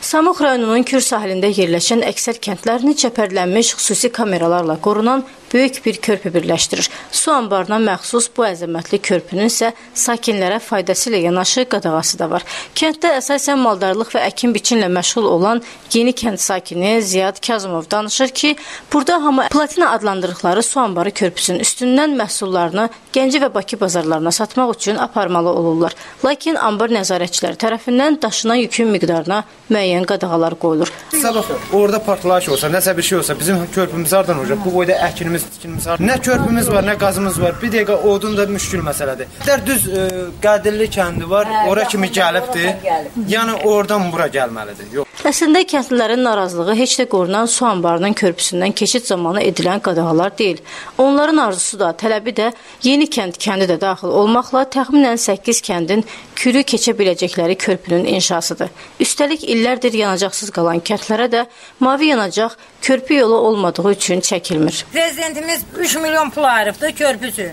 Samux rayonunun Kür sahilində yerləşən əksər kəndlərini çəpərlənmiş xüsusi kameralarla qorunan böyük bir körpü birləşdirir. Su anbarına məxsus bu əzəmətli körpünün isə sakinlərə faydası ilə yanaşı qadağası da var. Kənddə əsasən maldarlıq və əkin biçinlə məşğul olan Yeni kənd sakini Ziyad Kazımov danışır ki, burada hamı platina adlandırdıqları su anbarı körpüsünün üstündən məhsullarını Gəncə və Bakı bazarlarına satmaq üçün aparmalı olurlar. Lakin anbar nəzarətçiləri tərəfindən daşınan yükün miqdarına müəyyən qadağalar qoyulur. Sabah orada partlayış olsa, nəsə bir şey olsa, bizim körpümüz hardan olacaq? Bu boyda əkinimiz, tikimimiz hardan? Nə körpümüz var, nə qazımız var. Bir dəqiqə odun da müşkül məsələdir. Düz Qədirli kəndi var, ora kimi gəlibdir. Yəni oradan bura gəlməlidir. Yox. Əslində kəndlilərin narazılığı heç də qorunan su anbarının körpüsündən keçid zamanı edilən qadağalar deyil. Onların arzusu da, tələbi də Yeni kəndi də daxil olmaqla təxminən 8 kəndin Kürü keçə biləcəkləri körpünün inşasıdır. Üstəlik illərdir yanacaqsız qalan kəndlərə də mavi yanacaq körpü yolu olmadığı üçün çəkilmir. Prezidentimiz 3 milyon pul ayırıbdı körpüsü.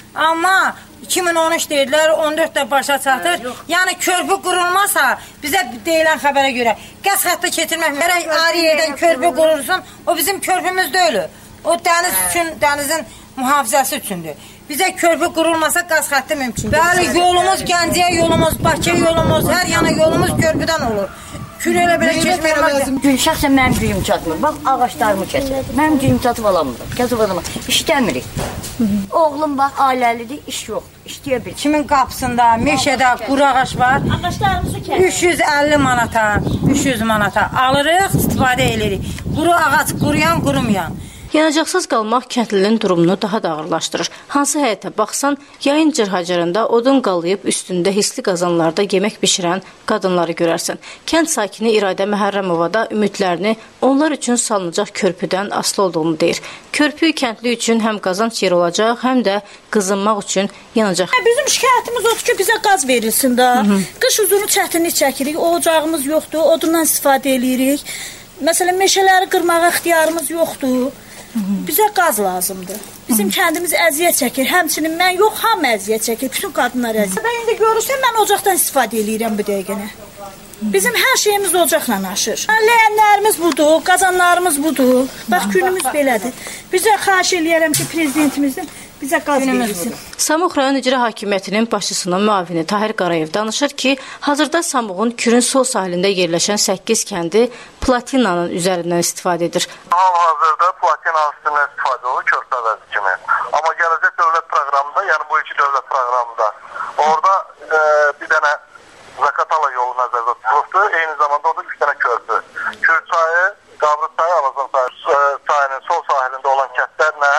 Amma 2013 deyirlər, 14 də başa çatır. Yəni körpü qurulmasa, bizə deyilən xəbərə görə qəz xəttə keçirmək, ayrı yerdən körpü qurulsun, o bizim körpümüz deyil. O dəniz üçün, dənizin mühafizəsi üçündür. Bizə körpü qurulmasa qaz xətti mümkün. Bəli, yolumuz Gəncəyə yolumuz, Bakıya yolumuz, hər yana yolumuz körpüdən olur. Kür elə belə keçmək lazım. Şəxsən mənim gücüm çatmır. Bax, ağaçlarımı kəsir. Mənim gücüm çatıb alamıram. Kəsib adamı. İşləmirik. Oğlum bax, ailəlidir, iş yoxdur. İşləyə bilir. Kimin qapısında, meşədə quru ağac var. Ağaçlarımızı kəsir. 350 manata, 300 manata alırıq, istifadə edirik. Quru ağac, quruyan, qurumayan. Yanacaqsız qalmaq kəndlinin durumunu daha da ağırlaşdırır. Hansı həyətə baxsan, yayın cırhacırında odun qalıyıb üstündə hisli qazanlarda yemək bişirən qadınları görərsən. Kənd sakini İradə Məhərrəmova da ümidlərini onlar üçün salınacaq körpüdən asılı olduğunu deyir. Körpü kəndli üçün həm qazanc yeri olacaq, həm də qızınmaq üçün yanacaq. Bizim şikayətimiz odur ki, bizə qaz verilsin də. Qış uzunu çətinlik çəkirik, ocağımız yoxdur, odundan istifadə edirik. Məsələn, meşələri qırmağa ixtiyarımız yoxdur. Bizə qaz lazımdır. Bizim kəndimiz əziyyət çəkir. Həmçinin mən yox, hamı əziyyət çəkir. Bütün qadınlar əziyyət. Ben indi görürsən, mən ocaqdan istifadə edirəm bu dəqiqənə. Bizim hər şeyimiz ocaqla aşır. Ləyənlərimiz budur, qazanlarımız budur. Bax, günümüz belədir. Bizə xahiş eləyərəm ki, prezidentimizin bizə qaz verilsin. Samux rayon icra hakimiyyətinin başçısının müavini Tahir Qarayev danışır ki, hazırda Samuğun Kürün sol sahilində yerləşən 8 kəndi platinanın üzərindən istifadə edir. Hal-hazırda platinanın üstündən istifadə olur körpü əvəzi kimi. Amma gələcək dövlət proqramında, yəni bu iki dövlət proqramında orada bir dənə Zakatala yolu nəzərdə tutulubdur. Eyni zamanda orada 3 dənə körpü. Kür çayı, Qabrı çayı, Alazan çayının sol sahilində olan kəndlərlə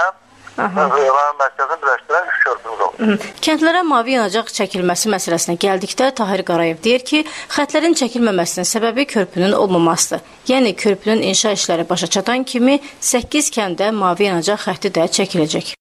rayon mərkəzini birləşdirən 3 körpümüz olur. Kəndlərə mavi yanacaq çəkilməsi məsələsinə gəldikdə Tahir Qarayev deyir ki, xətlərin çəkilməməsinin səbəbi körpünün olmamasıdır. Yəni körpünün inşa işləri başa çatan kimi 8 kəndə mavi yanacaq xətti də çəkiləcək.